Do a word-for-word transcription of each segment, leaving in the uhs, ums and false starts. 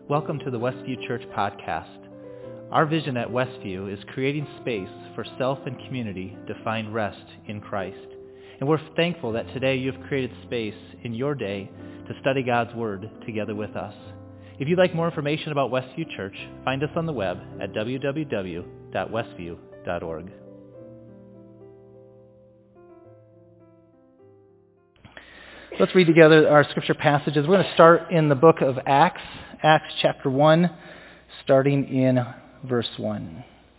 Welcome to the Westview Church podcast. Our vision at Westview is creating space for self and community to find rest in Christ. And we're thankful that today you've created space in your day to study God's Word together with us. If you'd like more information about Westview Church, find us on the web at w w w dot westview dot org. Let's read together our scripture passages. We're going to start in the book of Acts, Acts chapter one, starting in verse one.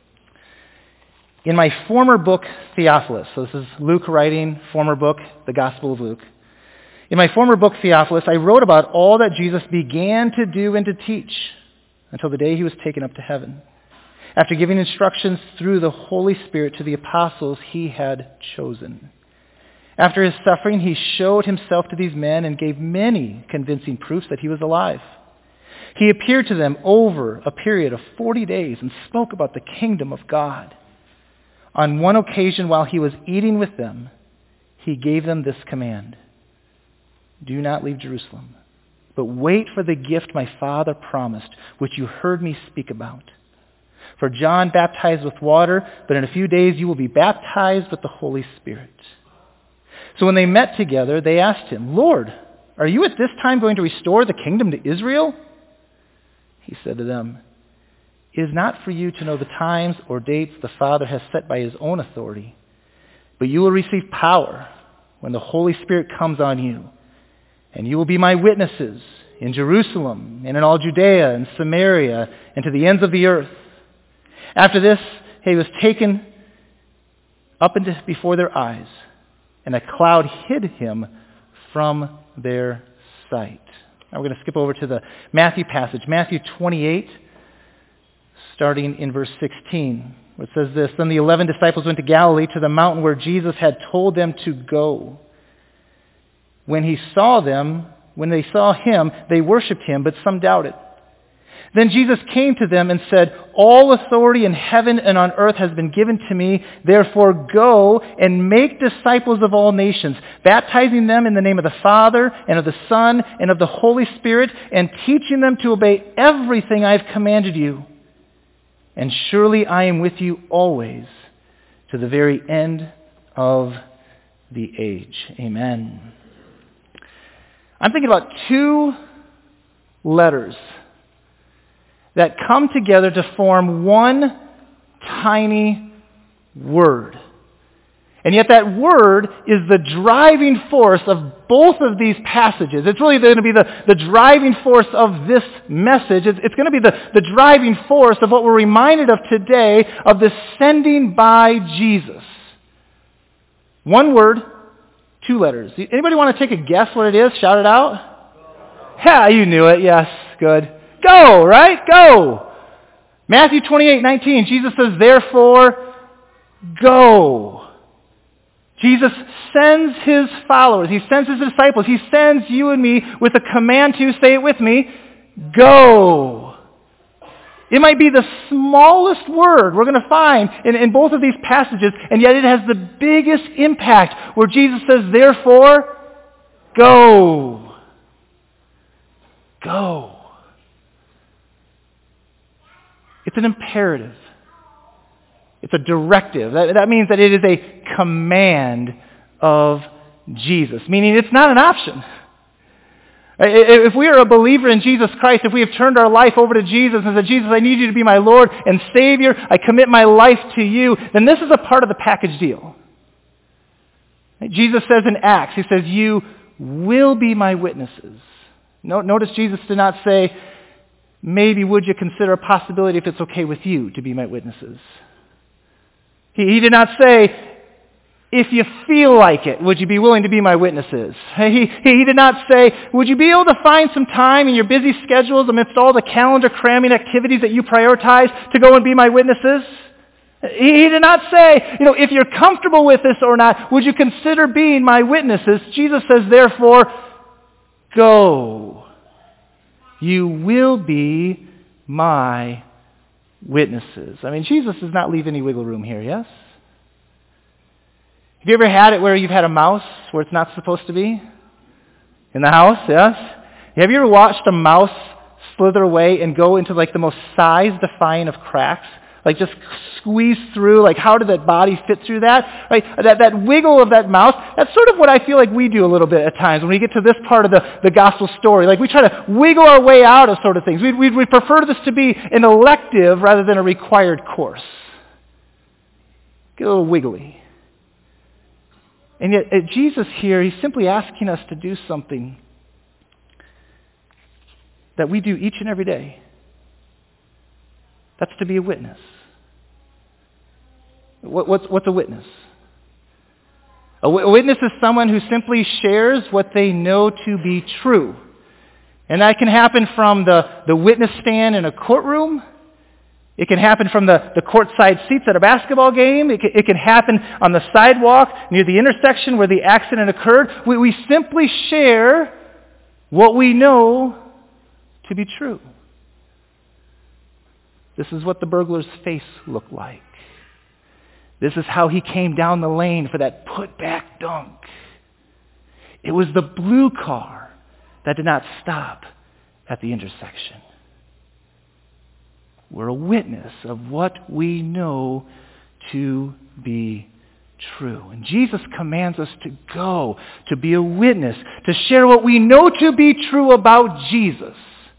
In my former book, Theophilus, so this is Luke writing, former book, the Gospel of Luke. In my former book, Theophilus, I wrote about all that Jesus began to do and to teach until the day he was taken up to heaven, after giving instructions through the Holy Spirit to the apostles he had chosen. After his suffering, he showed himself to these men and gave many convincing proofs that he was alive. He appeared to them over a period of forty days and spoke about the kingdom of God. On one occasion, while he was eating with them, he gave them this command: do not leave Jerusalem, but wait for the gift my Father promised, which you heard me speak about. For John baptized with water, but in a few days you will be baptized with the Holy Spirit. So when they met together, they asked him, Lord, are you at this time going to restore the kingdom to Israel? He said to them, it is not for you to know the times or dates the Father has set by his own authority, but you will receive power when the Holy Spirit comes on you, and you will be my witnesses in Jerusalem and in all Judea and Samaria and to the ends of the earth. After this, he was taken up into before their eyes, and a cloud hid him from their sight. Now we're going to skip over to the Matthew passage, Matthew twenty-eight, starting in verse sixteen, where it says this: Then the eleven disciples went to Galilee, to the mountain where Jesus had told them to go. When he saw them, when they saw him, they worshipped him, but some doubted. Then Jesus came to them and said, all authority in heaven and on earth has been given to me. Therefore go and make disciples of all nations, baptizing them in the name of the Father and of the Son and of the Holy Spirit, and teaching them to obey everything I have commanded you. And surely I am with you always to the very end of the age. Amen. I'm thinking about two letters that come together to form one tiny word. And yet that word is the driving force of both of these passages. It's really going to be the, the driving force of this message. It's, it's going to be the, the driving force of what we're reminded of today, of the sending by Jesus. One word, two letters. Anybody want to take a guess what it is? Shout it out. Yeah, you knew it. Yes, good. Go, right? Go. Matthew twenty-eight nineteen, Jesus says, therefore, go. Jesus sends his followers. He sends his disciples. He sends you and me with a command to, say it with me, go. It might be the smallest word we're going to find in, in both of these passages, and yet it has the biggest impact where Jesus says, therefore, go. Go. It's an imperative. It's a directive. That, that means that it is a command of Jesus, meaning it's not an option. If we are a believer in Jesus Christ, if we have turned our life over to Jesus and said, Jesus, I need you to be my Lord and Savior, I commit my life to you, then this is a part of the package deal. Jesus says in Acts, he says, you will be my witnesses. Notice Jesus did not say, maybe would you consider a possibility if it's okay with you to be my witnesses? He, he did not say, if you feel like it, would you be willing to be my witnesses? He, he did not say, would you be able to find some time in your busy schedules amidst all the calendar cramming activities that you prioritize to go and be my witnesses? He, he did not say, you know, if you're comfortable with this or not, would you consider being my witnesses? Jesus says, therefore, go. You will be my witnesses. I mean, Jesus does not leave any wiggle room here, yes? Have you ever had it where you've had a mouse where it's not supposed to be? In the house, yes? Have you ever watched a mouse slither away and go into like the most size-defying of cracks. Like just squeeze through, like how did that body fit through that? Right? That, that wiggle of that mouth, that's sort of what I feel like we do a little bit at times when we get to this part of the, the gospel story. Like we try to wiggle our way out of sort of things. We we we prefer this to be an elective rather than a required course. Get a little wiggly. And yet at Jesus here, he's simply asking us to do something that we do each and every day. That's to be a witness. What, what's, what's a witness? A, w- a witness is someone who simply shares what they know to be true. And that can happen from the, the witness stand in a courtroom. It can happen from the, the courtside seats at a basketball game. It can, it can happen on the sidewalk near the intersection where the accident occurred. We, we simply share what we know to be true. This is what the burglar's face looked like. This is how he came down the lane for that put-back dunk. It was the blue car that did not stop at the intersection. We're a witness of what we know to be true. And Jesus commands us to go, to be a witness, to share what we know to be true about Jesus.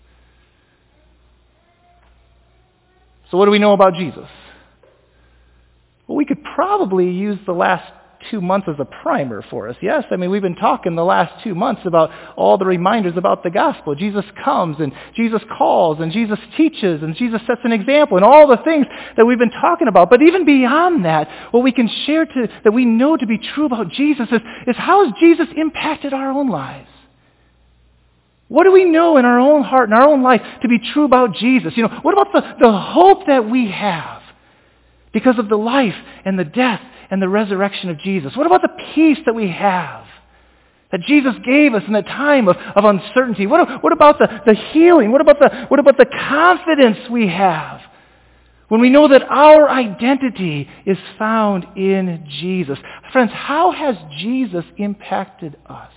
So what do we know about Jesus? Well, we could probably use the last two months as a primer for us, yes? I mean, we've been talking the last two months about all the reminders about the gospel. Jesus comes, and Jesus calls, and Jesus teaches, and Jesus sets an example, and all the things that we've been talking about. But even beyond that, what we can share to, that we know to be true about Jesus is, is how has Jesus impacted our own lives? What do we know in our own heart, in our own life, to be true about Jesus? You know, what about the, the hope that we have because of the life and the death and the resurrection of Jesus? What about the peace that we have that Jesus gave us in a time of, of uncertainty? What, what about the, the healing? What about the, what about the confidence we have when we know that our identity is found in Jesus? Friends, how has Jesus impacted us?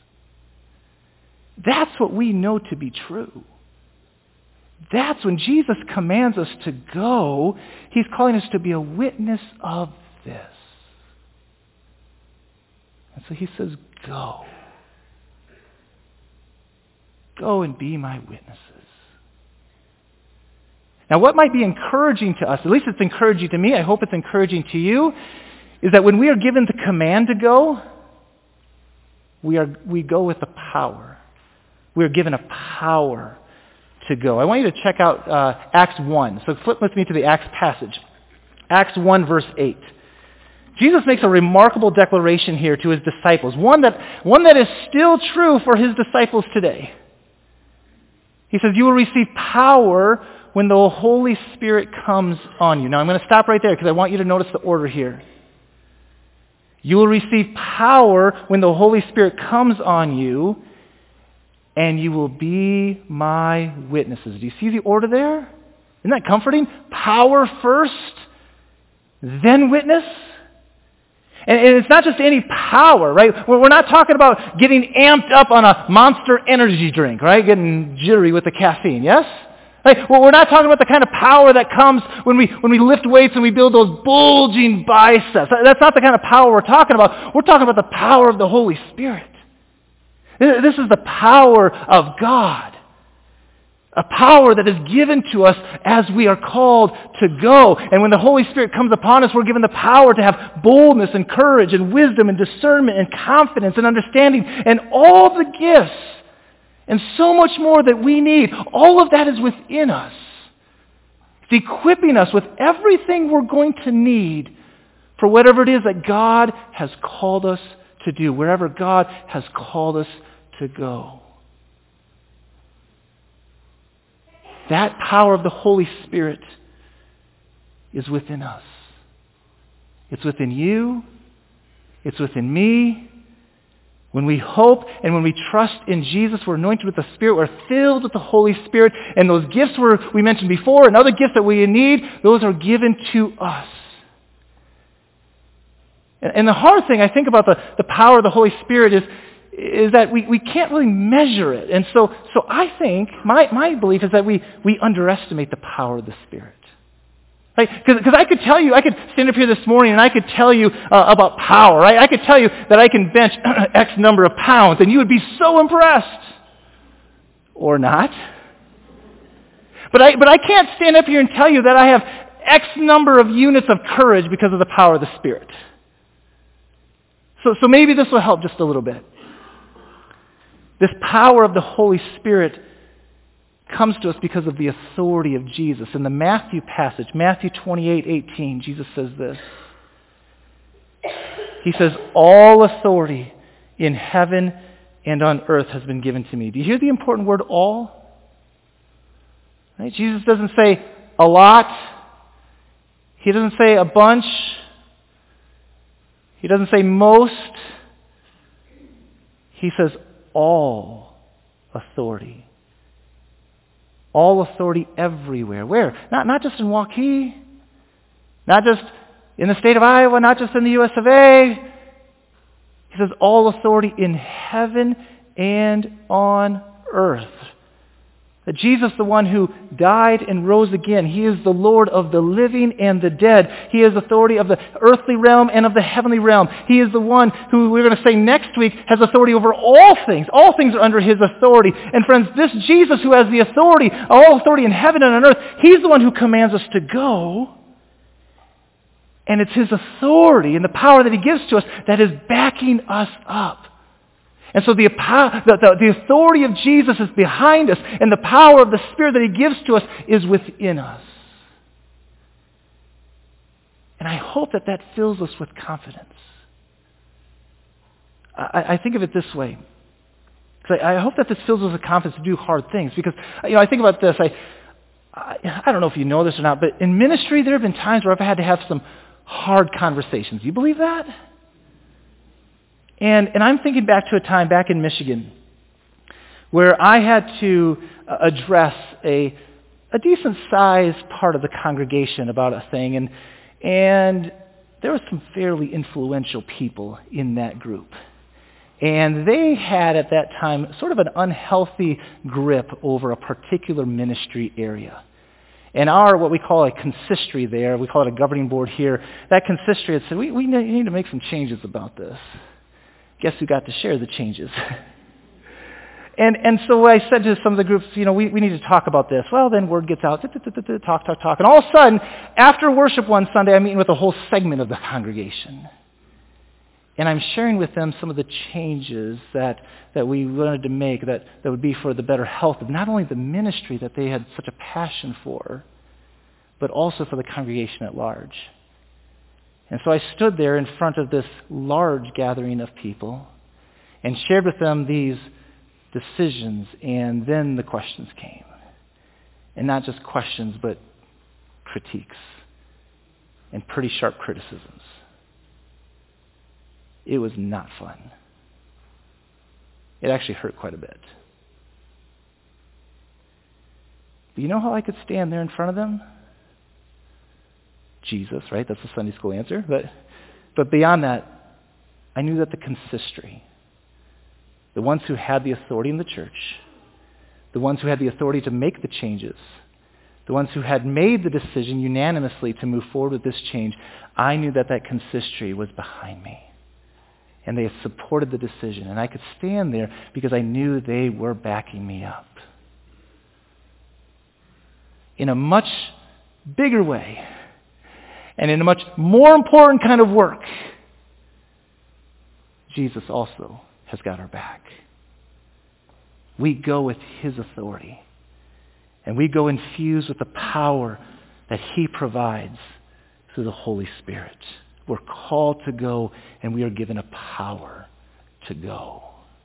That's what we know to be true. That's when Jesus commands us to go. He's calling us to be a witness of this. And so he says, go. Go and be my witnesses. Now what might be encouraging to us, at least it's encouraging to me, I hope it's encouraging to you, is that when we are given the command to go, we are we go with the power. We are given a power to go. I want you to check out uh, Acts one. So flip with me to the Acts passage. Acts one, verse eight. Jesus makes a remarkable declaration here to his disciples, one that, one that is still true for his disciples today. He says, you will receive power when the Holy Spirit comes on you. Now I'm going to stop right there because I want you to notice the order here. You will receive power when the Holy Spirit comes on you, and you will be my witnesses. Do you see the order there? Isn't that comforting? Power first, then witness. And it's not just any power, right? We're not talking about getting amped up on a Monster energy drink, right? Getting jittery with the caffeine, yes? Right? Well, we're not talking about the kind of power that comes when we when we lift weights and we build those bulging biceps. That's not the kind of power we're talking about. We're talking about the power of the Holy Spirit. This is the power of God. A power that is given to us as we are called to go. And when the Holy Spirit comes upon us, we're given the power to have boldness and courage and wisdom and discernment and confidence and understanding and all the gifts and so much more that we need. All of that is within us. It's equipping us with everything we're going to need for whatever it is that God has called us to do, wherever God has called us to go. That power of the Holy Spirit is within us. It's within you. It's within me. When we hope and when we trust in Jesus, we're anointed with the Spirit. We're filled with the Holy Spirit. And those gifts were, we mentioned before and other gifts that we need, those are given to us. And the hard thing I think about the, the power of the Holy Spirit is, is that we, we can't really measure it. And so so I think, my, my belief is that we, we underestimate the power of the Spirit. Because right? I could tell you, I could stand up here this morning and I could tell you uh, about power, right? I could tell you that I can bench X number of pounds and you would be so impressed. Or not. But I, but I can't stand up here and tell you that I have X number of units of courage because of the power of the Spirit. So, so maybe this will help just a little bit. This power of the Holy Spirit comes to us because of the authority of Jesus. In the Matthew passage, Matthew twenty-eight eighteen, Jesus says this. He says, all authority in heaven and on earth has been given to me. Do you hear the important word all? Right? Jesus doesn't say a lot. He doesn't say a bunch. He doesn't say most. He says all authority. All authority everywhere. Where? Not, not just in Waukee. Not just in the state of Iowa. Not just in the U S of A. He says all authority in heaven and on earth. That Jesus, the one who died and rose again, he is the Lord of the living and the dead. He has authority of the earthly realm and of the heavenly realm. He is the one who we're going to say next week has authority over all things. All things are under his authority. And friends, this Jesus who has the authority, all authority in heaven and on earth, he's the one who commands us to go. And it's his authority and the power that he gives to us that is backing us up. And so the, the, the, the authority of Jesus is behind us, and the power of the Spirit that he gives to us is within us. And I hope that that fills us with confidence. I, I think of it this way. I, I hope that this fills us with confidence to do hard things. Because, you know, I think about this. I, I, I don't know if you know this or not, but in ministry there have been times where I've had to have some hard conversations. Do you believe that? And, and I'm thinking back to a time back in Michigan where I had to uh, address a, a decent-sized part of the congregation about a thing. And, and there were some fairly influential people in that group. And they had at that time sort of an unhealthy grip over a particular ministry area. And our, what we call a consistory there, we call it a governing board here, that consistory had said, we, we need to make some changes about this. Guess who got to share the changes? and and so I said to some of the groups, you know, we, we need to talk about this. Well, then word gets out, talk, talk, talk. And all of a sudden, after worship one Sunday, I'm meeting with a whole segment of the congregation. And I'm sharing with them some of the changes that, that we wanted to make that, that would be for the better health of not only the ministry that they had such a passion for, but also for the congregation at large. And so I stood there in front of this large gathering of people and shared with them these decisions, and then the questions came. And not just questions, but critiques and pretty sharp criticisms. It was not fun. It actually hurt quite a bit. But you know how I could stand there in front of them? Jesus, right? That's the Sunday school answer. But, but beyond that, I knew that the consistory, the ones who had the authority in the church, the ones who had the authority to make the changes, the ones who had made the decision unanimously to move forward with this change, I knew that that consistory was behind me. And they had supported the decision. And I could stand there because I knew they were backing me up. In a much bigger way, and in a much more important kind of work, Jesus also has got our back. We go with his authority. And we go infused with the power that he provides through the Holy Spirit. We're called to go, and we are given a power to go.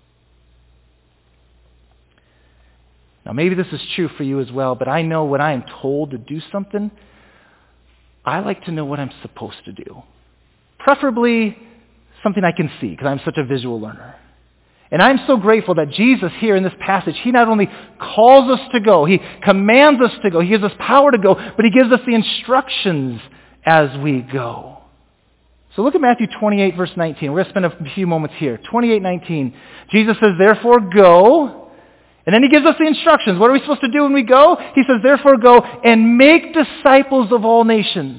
Now, maybe this is true for you as well, but I know when I am told to do something, I like to know what I'm supposed to do. Preferably something I can see, because I'm such a visual learner. And I'm so grateful that Jesus here in this passage, he not only calls us to go, he commands us to go, he gives us power to go, but he gives us the instructions as we go. So look at Matthew twenty-eight, verse nineteen. We're going to spend a few moments here. twenty-eight nineteen. Jesus says, therefore go. And then he gives us the instructions. What are we supposed to do when we go? He says, therefore go and make disciples of all nations.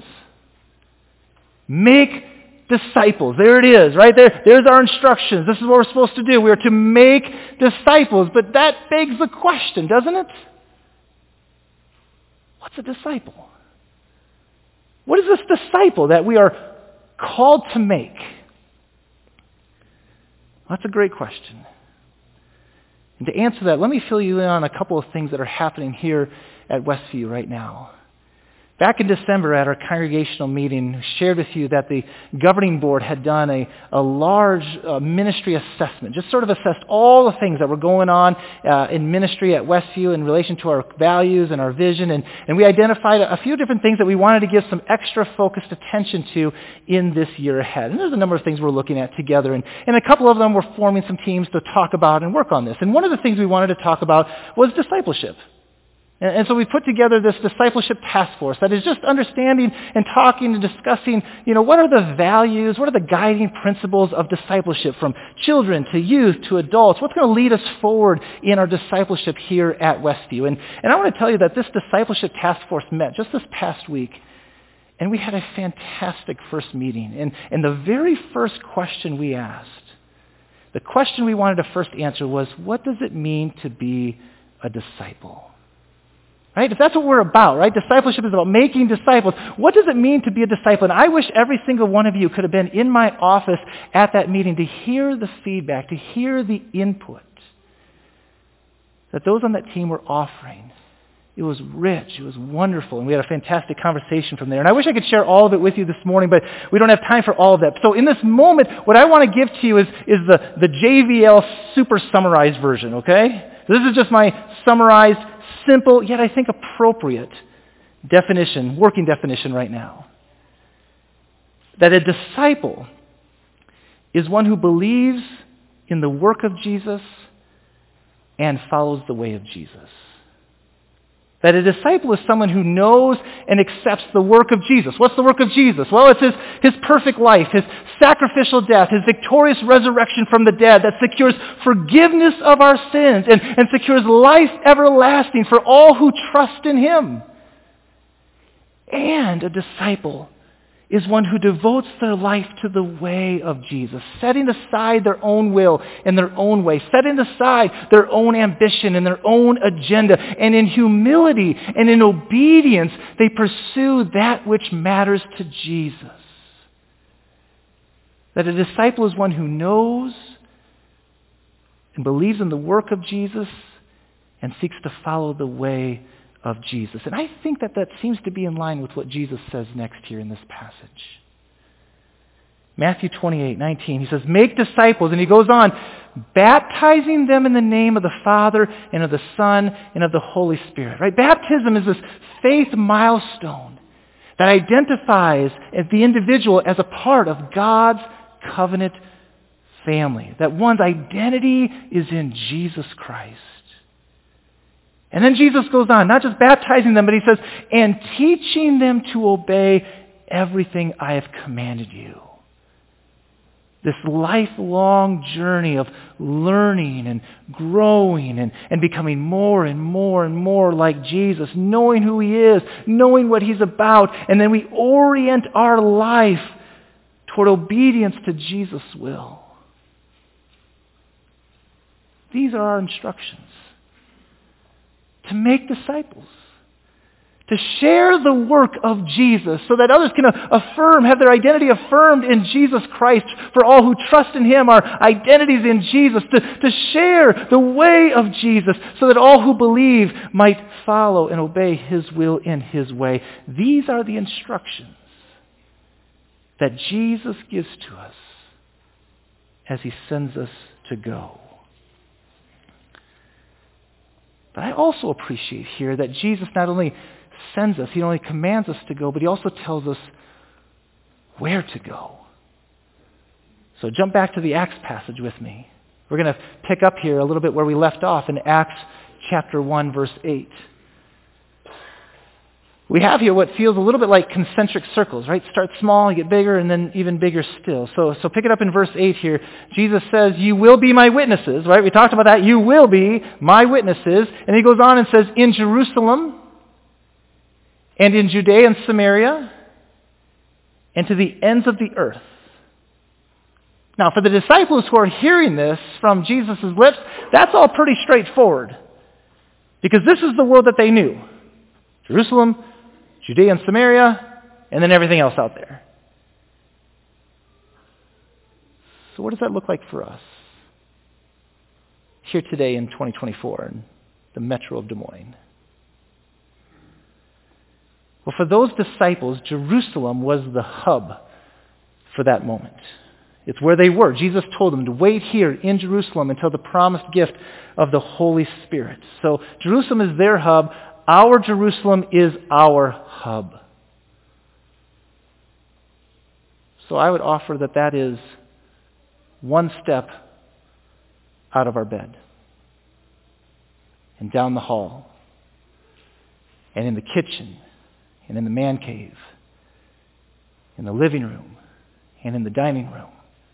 Make disciples. There it is, right there. There's our instructions. This is what we're supposed to do. We are to make disciples. But that begs the question, doesn't it? What's a disciple? What is this disciple that we are called to make? That's a great question. And to answer that, let me fill you in on a couple of things that are happening here at Westview right now. Back in December at our congregational meeting, I shared with you that the governing board had done a, a large uh, ministry assessment, just sort of assessed all the things that were going on uh, in ministry at Westview in relation to our values and our vision, and, and we identified a, a few different things that we wanted to give some extra focused attention to in this year ahead. And there's a number of things we're looking at together, and, and a couple of them we're forming some teams to talk about and work on this. And one of the things we wanted to talk about was discipleship. And so we put together this discipleship task force that is just understanding and talking and discussing, you know, what are the values, what are the guiding principles of discipleship from children to youth to adults? What's going to lead us forward in our discipleship here at Westview? And, and I want to tell you that this discipleship task force met just this past week, and we had a fantastic first meeting. And, and the very first question we asked, the question we wanted to first answer was, what does it mean to be a disciple? Right? If that's what we're about, right? Discipleship is about making disciples. What does it mean to be a disciple? And I wish every single one of you could have been in my office at that meeting to hear the feedback, to hear the input that those on that team were offering. It was rich. It was wonderful. And we had a fantastic conversation from there. And I wish I could share all of it with you this morning, but we don't have time for all of that. So in this moment, what I want to give to you is, is the, the J V L super summarized version, okay? So this is just my summarized, simple, yet I think appropriate definition, working definition right now. That a disciple is one who believes in the work of Jesus and follows the way of Jesus. That a disciple is someone who knows and accepts the work of Jesus. What's the work of Jesus? Well, it's his, his perfect life, his sacrificial death, his victorious resurrection from the dead that secures forgiveness of our sins and, and secures life everlasting for all who trust in him. And a disciple is one who devotes their life to the way of Jesus, setting aside their own will and their own way, setting aside their own ambition and their own agenda, and in humility and in obedience, they pursue that which matters to Jesus. That a disciple is one who knows and believes in the work of Jesus and seeks to follow the way of Jesus. And I think that that seems to be in line with what Jesus says next here in this passage. Matthew twenty-eight nineteen, he says, make disciples, and he goes on, baptizing them in the name of the Father and of the Son and of the Holy Spirit. Right? Baptism is this faith milestone that identifies the individual as a part of God's covenant family, that one's identity is in Jesus Christ. And then Jesus goes on, not just baptizing them, but he says, and teaching them to obey everything I have commanded you. This lifelong journey of learning and growing and, and becoming more and more and more like Jesus, knowing who he is, knowing what he's about, and then we orient our life toward obedience to Jesus' will. These are our instructions. To make disciples. To share the work of Jesus so that others can affirm, have their identity affirmed in Jesus Christ. For all who trust in him, our identities in Jesus. To, to share the way of Jesus so that all who believe might follow and obey his will in his way. These are the instructions that Jesus gives to us as he sends us to go. But I also appreciate here that Jesus not only sends us, he not only commands us to go, but he also tells us where to go. So jump back to the Acts passage with me. We're going to pick up here a little bit where we left off in Acts chapter one, verse eight. we have here what feels a little bit like concentric circles, right? Start small, you get bigger, and then even bigger still. So, so pick it up in verse eight here. Jesus says, you will be my witnesses, right? We talked about that. You will be my witnesses. And he goes on and says, in Jerusalem and in Judea and Samaria and to the ends of the earth. Now, for the disciples who are hearing this from Jesus' lips, that's all pretty straightforward. Because this is the world that they knew. Jerusalem, Judea and Samaria, and then everything else out there. So what does that look like for us here today in twenty twenty-four in the metro of Des Moines? Well, for those disciples, Jerusalem was the hub for that moment. It's where they were. Jesus told them to wait here in Jerusalem until the promised gift of the Holy Spirit. So Jerusalem is their hub. Our Jerusalem is our hub. So I would offer that that is one step out of our bed and down the hall and in the kitchen and in the man cave, in the living room and in the dining room,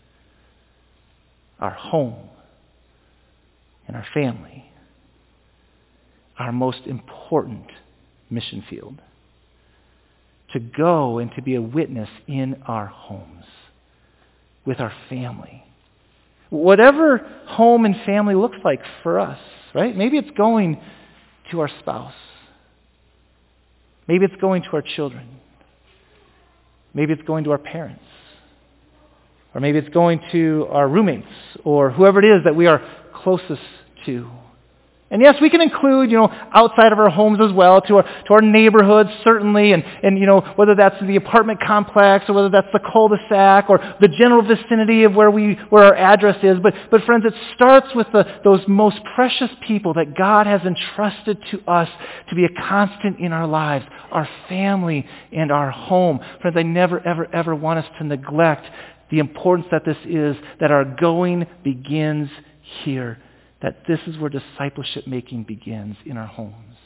our home and our family, our most important mission field. To go and to be a witness in our homes, with our family. Whatever home and family looks like for us, right? Maybe it's going to our spouse. Maybe it's going to our children. Maybe it's going to our parents. Or maybe it's going to our roommates or whoever it is that we are closest to. And yes, we can include, you know, outside of our homes as well, to our to our neighborhoods, certainly, and, and you know, whether that's the apartment complex or whether that's the cul-de-sac or the general vicinity of where we where our address is. But but friends, it starts with the, those most precious people that God has entrusted to us to be a constant in our lives, our family and our home. Friends, I never, ever, ever want us to neglect the importance that this is, that our going begins here. That this is where discipleship making begins, in our homes.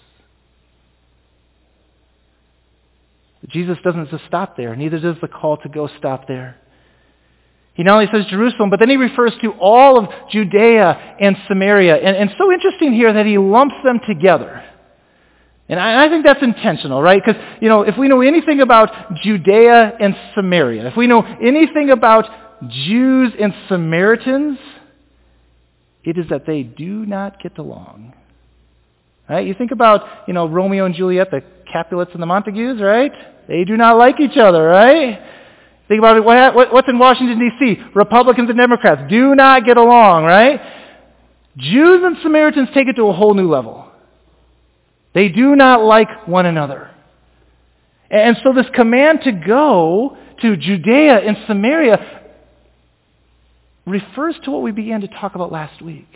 But Jesus doesn't just stop there. Neither does the call to go stop there. He not only says Jerusalem, but then he refers to all of Judea and Samaria. And, and so interesting here that he lumps them together. And I, I think that's intentional, right? Because, you know, if we know anything about Judea and Samaria, if we know anything about Jews and Samaritans, it is that they do not get along. Right? You think about, you know, Romeo and Juliet, the Capulets and the Montagues, right? They do not like each other, right? Think about it, what, what's in Washington, D C? Republicans and Democrats do not get along, right? Jews and Samaritans take it to a whole new level. They do not like one another. And so this command to go to Judea and Samaria refers to what we began to talk about last week.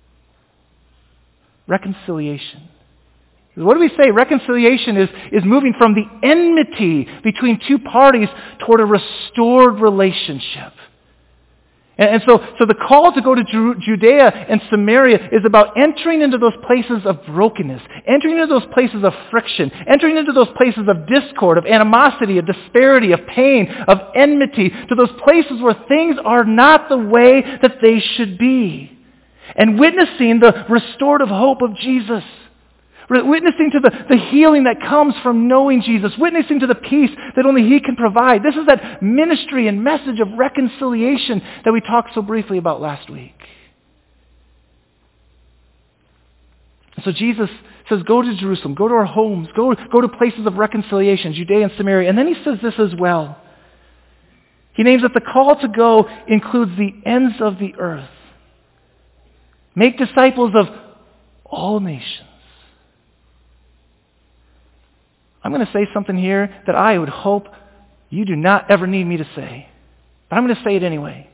Reconciliation. What do we say? Reconciliation is, is moving from the enmity between two parties toward a restored relationship. And, and so, so the call to go to Ju- Judea and Samaria is about entering into those places of brokenness, entering into those places of friction, entering into those places of discord, of animosity, of disparity, of pain, of enmity, to those places where things are not the way that they should be. And witnessing the restorative hope of Jesus. Witnessing to the, the healing that comes from knowing Jesus. Witnessing to the peace that only He can provide. This is that ministry and message of reconciliation that we talked so briefly about last week. So Jesus says, go to Jerusalem, go to our homes, go, go to places of reconciliation, Judea and Samaria. And then He says this as well. He names that the call to go includes the ends of the earth. Make disciples of all nations. I'm going to say something here that I would hope you do not ever need me to say. But I'm going to say it anyway.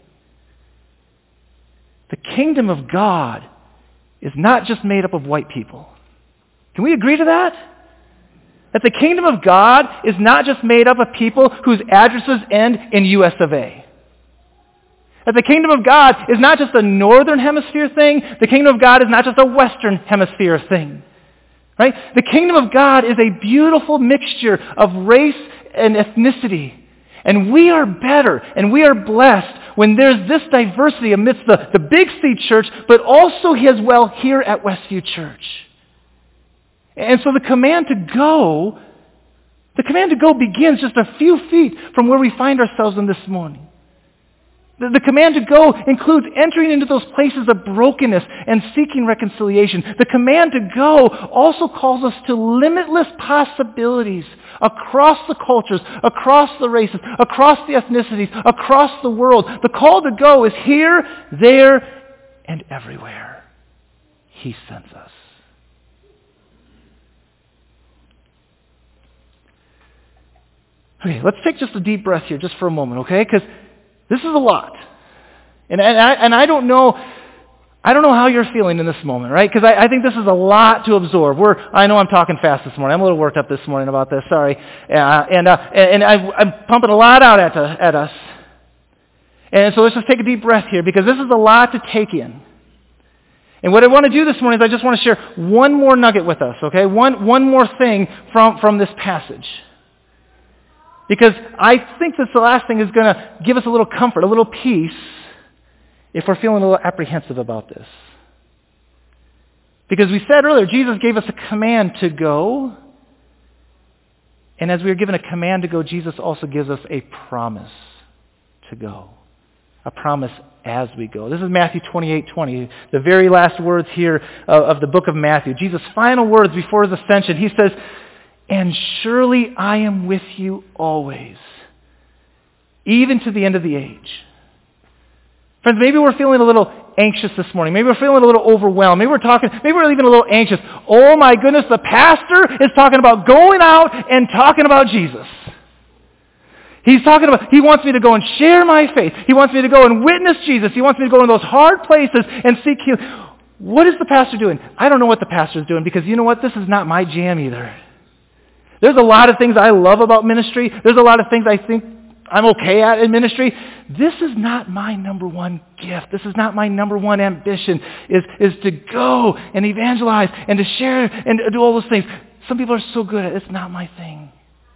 The kingdom of God is not just made up of white people. Can we agree to that? That the kingdom of God is not just made up of people whose addresses end in U S of A. That the kingdom of God is not just a northern hemisphere thing. The kingdom of God is not just a western hemisphere thing. Right? The kingdom of God is a beautiful mixture of race and ethnicity. And we are better and we are blessed when there's this diversity amidst the, the Big C Church, but also as well here at Westview Church. And so the command to go, the command to go begins just a few feet from where we find ourselves in this morning. The, the command to go includes entering into those places of brokenness and seeking reconciliation. The command to go also calls us to limitless possibilities across the cultures, across the races, across the ethnicities, across the world. The call to go is here, there, and everywhere. He sends us. Okay, let's take just a deep breath here just for a moment, okay? Because this is a lot. And, and, I, and I don't know I don't know how you're feeling in this moment, right? Because I, I think this is a lot to absorb. We're, I know I'm talking fast this morning. I'm a little worked up this morning about this. Sorry. Uh, and uh, and I, I'm pumping a lot out at, uh, at us. And so let's just take a deep breath here because this is a lot to take in. And what I want to do this morning is I just want to share one more nugget with us, okay? One, one more thing from, from this passage. Because I think that the last thing is going to give us a little comfort, a little peace, if we're feeling a little apprehensive about this. Because we said earlier, Jesus gave us a command to go. And as we are given a command to go, Jesus also gives us a promise to go. A promise as we go. This is Matthew twenty-eight twenty, the very last words here of, of the book of Matthew. Jesus' final words before his ascension. He says, "And surely I am with you always, even to the end of the age." Friends, maybe we're feeling a little anxious this morning. Maybe we're feeling a little overwhelmed. Maybe we're talking, maybe we're even a little anxious. Oh my goodness, the pastor is talking about going out and talking about Jesus. He's talking about, he wants me to go and share my faith. He wants me to go and witness Jesus. He wants me to go in those hard places and seek healing. What is the pastor doing? I don't know what the pastor is doing because you know what? This is not my jam either. There's a lot of things I love about ministry. There's a lot of things I think I'm okay at in ministry. This is not my number one gift. This is not my number one ambition, is, is to go and evangelize and to share and to do all those things. Some people are so good at it. It's not my thing.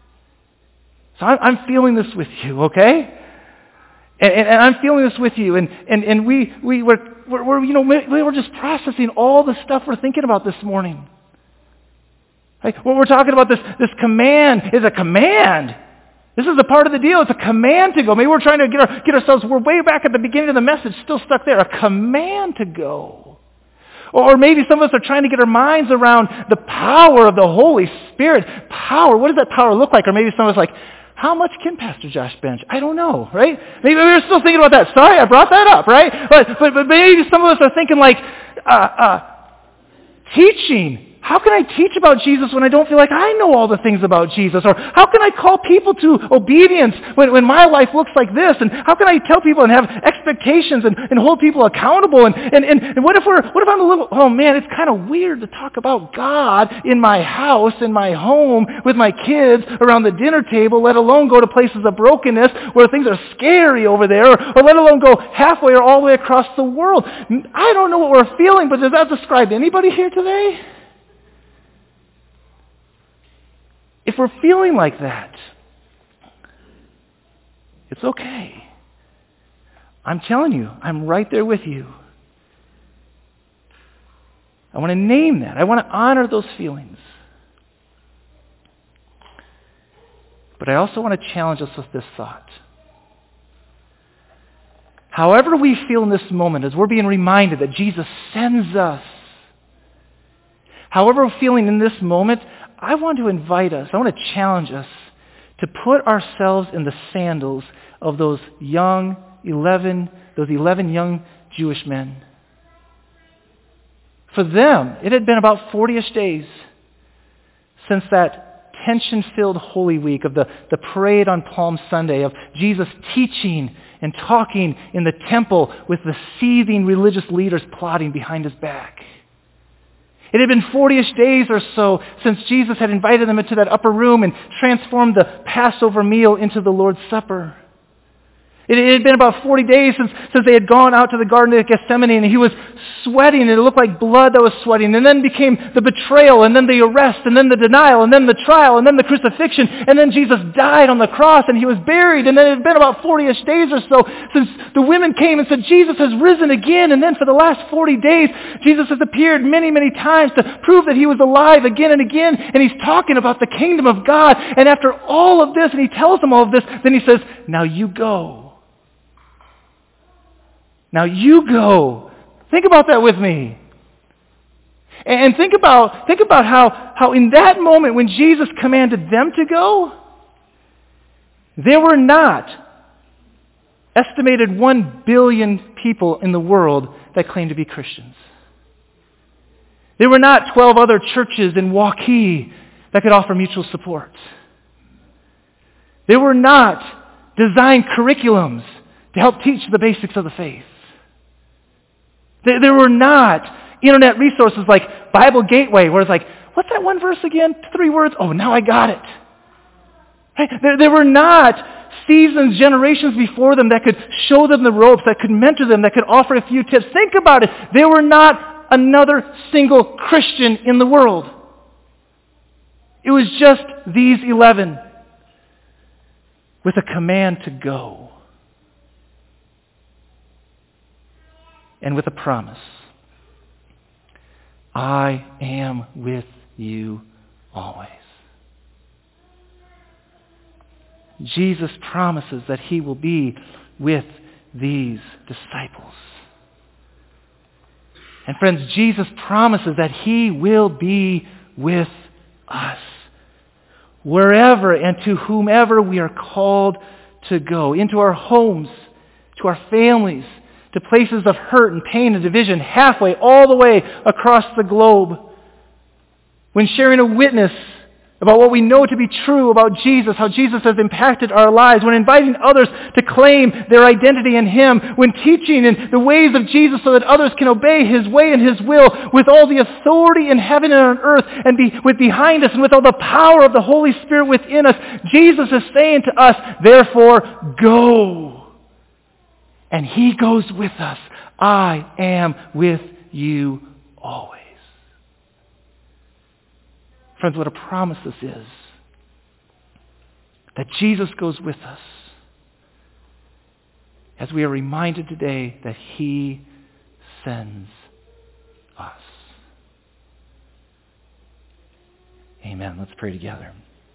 So I'm, I'm feeling this with you, okay? And, and, and I'm feeling this with you. And, and, and we, we were, we're, we're, you know, we were just processing all the stuff we're thinking about this morning. Right? What we're talking about, this, this command is a command. This is a part of the deal. It's a command to go. Maybe we're trying to get, our, get ourselves, we're way back at the beginning of the message, still stuck there. A command to go. Or, or maybe some of us are trying to get our minds around the power of the Holy Spirit. Power, what does that power look like? Or maybe some of us are like, how much can Pastor Josh bench? I don't know, right? Maybe we're still thinking about that. Sorry, I brought that up, right? But, but, but maybe some of us are thinking like, uh, uh, teaching. How can I teach about Jesus when I don't feel like I know all the things about Jesus? Or how can I call people to obedience when, when my life looks like this? And how can I tell people and have expectations and, and hold people accountable? And, and, and, and what if we're what if I'm a little, oh man, it's kind of weird to talk about God in my house, in my home, with my kids, around the dinner table, let alone go to places of brokenness where things are scary over there, or, or let alone go halfway or all the way across the world. I don't know what we're feeling, but does that describe anybody here today? If we're feeling like that, it's okay. I'm telling you, I'm right there with you. I want to name that. I want to honor those feelings. But I also want to challenge us with this thought. However we feel in this moment, as we're being reminded that Jesus sends us, however we're feeling in this moment, I want to invite us, I want to challenge us to put ourselves in the sandals of those young eleven, those eleven young Jewish men. For them, it had been about forty-ish days since that tension-filled Holy Week of the, the parade on Palm Sunday, of Jesus teaching and talking in the temple with the seething religious leaders plotting behind his back. It had been forty-ish days or so since Jesus had invited them into that upper room and transformed the Passover meal into the Lord's Supper. It, it had been about forty days since, since they had gone out to the Garden of Gethsemane, and he was sweating, and it looked like blood that was sweating, and then became the betrayal, and then the arrest, and then the denial, and then the trial, and then the crucifixion, and then Jesus died on the cross, and he was buried, and then it had been about forty-ish days or so since the women came and said, Jesus has risen again, and then for the last forty days, Jesus has appeared many, many times to prove that he was alive again and again, and he's talking about the kingdom of God, and after all of this, and he tells them all of this, then he says, now you go. Now you go. Think about that with me. And think about, think about how, how in that moment when Jesus commanded them to go, there were not estimated one billion people in the world that claimed to be Christians. There were not twelve other churches in Waukee that could offer mutual support. There were not designed curriculums to help teach the basics of the faith. There were not internet resources like Bible Gateway, where it's like, what's that one verse again? Three words? Oh, now I got it. Right? There, there were not seasons, generations before them that could show them the ropes, that could mentor them, that could offer a few tips. Think about it. There were not another single Christian in the world. It was just these eleven with a command to go. And with a promise, I am with you always. Jesus promises that he will be with these disciples. And friends, Jesus promises that he will be with us wherever and to whomever we are called to go, into our homes, to our families, to places of hurt and pain and division, halfway, all the way across the globe. When sharing a witness about what we know to be true about Jesus, how Jesus has impacted our lives, when inviting others to claim their identity in him, when teaching in the ways of Jesus so that others can obey his way and his will with all the authority in heaven and on earth and be with behind us and with all the power of the Holy Spirit within us, Jesus is saying to us, therefore, go. And he goes with us. I am with you always. Friends, what a promise this is. That Jesus goes with us. As we are reminded today that he sends us. Amen. Let's pray together.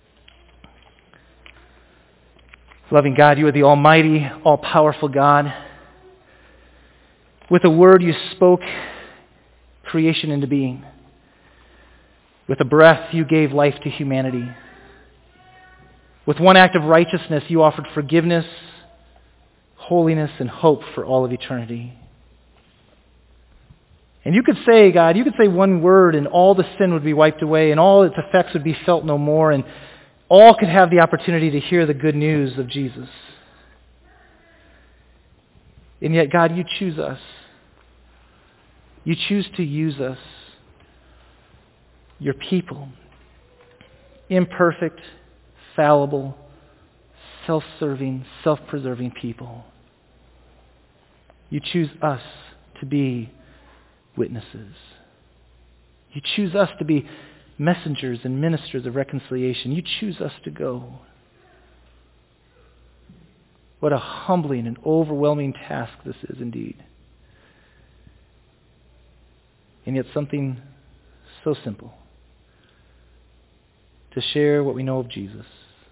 Loving God, you are the almighty, all-powerful God. With a word you spoke creation into being. With a breath you gave life to humanity. With one act of righteousness you offered forgiveness, holiness, and hope for all of eternity. And you could say, God, you could say one word and all the sin would be wiped away and all its effects would be felt no more, and all could have the opportunity to hear the good news of Jesus. And yet, God, you choose us. You choose to use us, your people, imperfect, fallible, self-serving, self-preserving people. You choose us to be witnesses. You choose us to be messengers and ministers of reconciliation. You choose us to go. What a humbling and overwhelming task this is indeed. And yet something so simple. To share what we know of Jesus.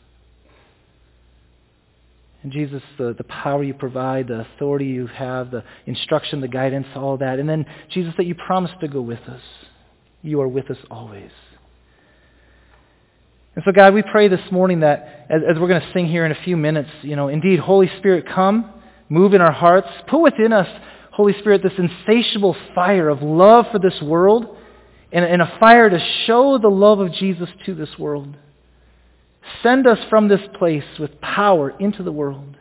And Jesus, the, the power you provide, the authority you have, the instruction, the guidance, all of that. And then, Jesus, that you promise to go with us. You are with us always. And so, God, we pray this morning that as, as we're going to sing here in a few minutes, you know, indeed, Holy Spirit, come, move in our hearts, put within us, Holy Spirit, this insatiable fire of love for this world and, and a fire to show the love of Jesus to this world. Send us from this place with power into the world.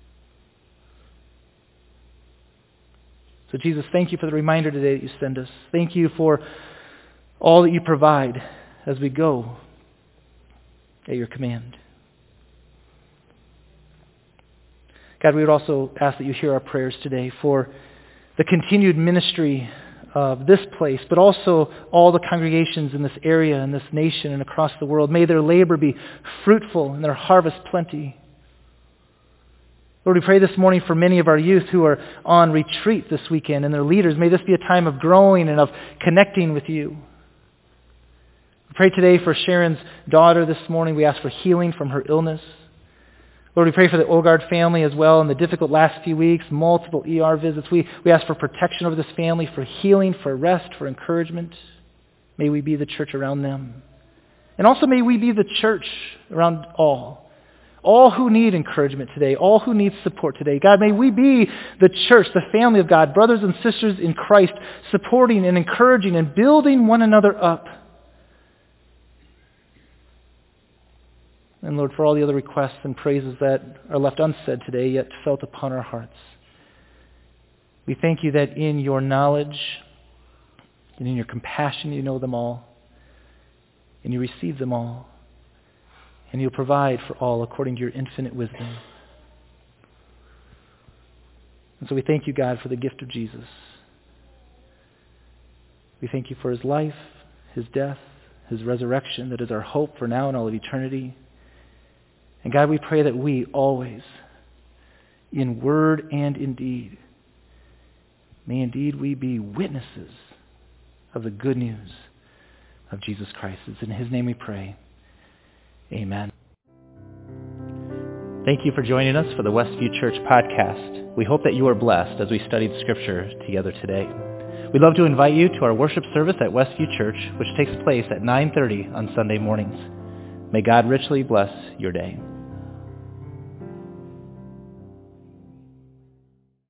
So, Jesus, thank you for the reminder today that you send us. Thank you for all that you provide as we go at your command. God, we would also ask that you hear our prayers today for the continued ministry of this place, but also all the congregations in this area, in this nation, and across the world. May their labor be fruitful and their harvest plenty. Lord, we pray this morning for many of our youth who are on retreat this weekend and their leaders. May this be a time of growing and of connecting with you. We pray today for Sharon's daughter this morning. We ask for healing from her illness. Lord, we pray for the Ogard family as well in the difficult last few weeks, multiple E R visits. We, we ask for protection over this family, for healing, for rest, for encouragement. May we be the church around them. And also may we be the church around all. All who need encouragement today, all who need support today. God, may we be the church, the family of God, brothers and sisters in Christ, supporting and encouraging and building one another up. And Lord, for all the other requests and praises that are left unsaid today, yet felt upon our hearts, we thank you that in your knowledge and in your compassion you know them all, and you receive them all, and you'll provide for all according to your infinite wisdom. And so we thank you, God, for the gift of Jesus. We thank you for his life, his death, his resurrection, that is our hope for now and all of eternity. And God, we pray that we always, in word and in deed, may indeed we be witnesses of the good news of Jesus Christ. It's in his name we pray. Amen. Thank you for joining us for the Westview Church podcast. We hope that you are blessed as we studied Scripture together today. We'd love to invite you to our worship service at Westview Church, which takes place at nine thirty on Sunday mornings. May God richly bless your day.